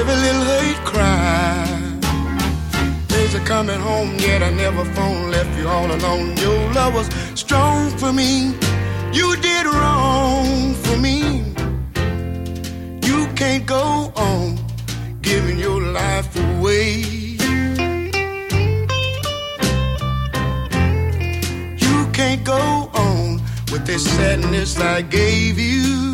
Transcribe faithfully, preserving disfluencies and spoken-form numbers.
every little hate cry. Days are coming home, yet I never phone, left you all alone. Your love was strong for me. You did wrong for me. You can't go on giving your life away. You can't go on with this sadness I gave you.